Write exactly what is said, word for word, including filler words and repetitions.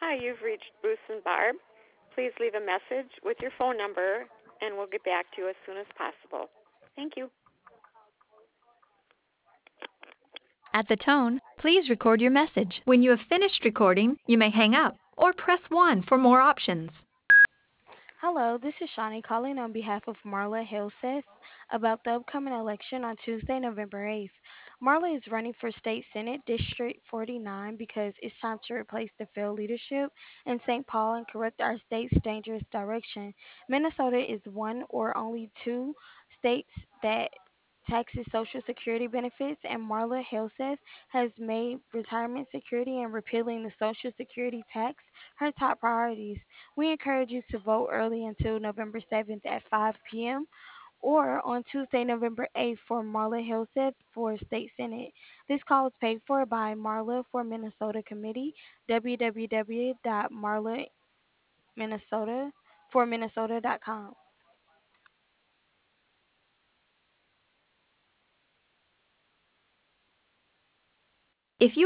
Hi, you've reached Bruce and Barb. Please leave a message with your phone number, and we'll get back to you as soon as possible. Thank you. At the tone, please record your message. When you have finished recording, you may hang up or press one for more options. Hello, this is Shawnee calling on behalf of Marla Helseth about the upcoming election on Tuesday, November eighth. Marla is running for State Senate District forty-nine because it's time to replace the failed leadership in Saint Paul and correct our state's dangerous direction. Minnesota is one or only two states that taxes Social Security benefits, and Marla Helseth has made retirement security and repealing the Social Security tax her top priorities. We encourage you to vote early until November seventh at five p m or on Tuesday, November eighth for Marla Hillseth for State Senate. This call is paid for by Marla for Minnesota Committee, w w w dot marla minnesota for minnesota dot com.